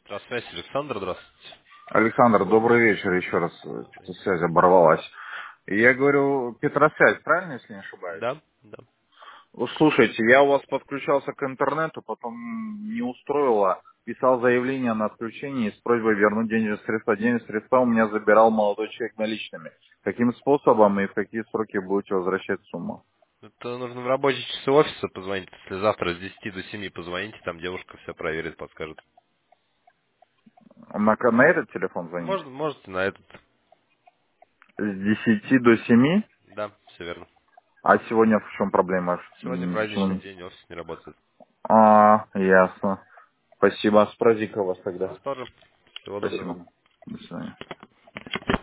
Связь, Александр, здравствуйте. Александр, добрый вечер еще раз. Что-то связь оборвалась. Я говорю, Петросвязь, правильно, если не ошибаюсь? Да, да. Слушайте, я у вас подключался к интернету, потом не устроило, писал заявление на отключение с просьбой вернуть денежные средства. Денежные средства у меня забирал молодой человек наличными. Каким способом и в какие сроки будете возвращать сумму? Это нужно в рабочие часы офиса позвонить. Если завтра с 10 до 7 позвоните, там девушка все проверит, подскажет. На этот телефон звонить? Можете на этот. С 10 до 7. Да, все верно. А сегодня в чем проблема? Сегодня праздничный Почему? день, офис не работает. Ясно. Спасибо. С праздником вас Вас тогда. тоже. Всего доброго. Спасибо. До свидания.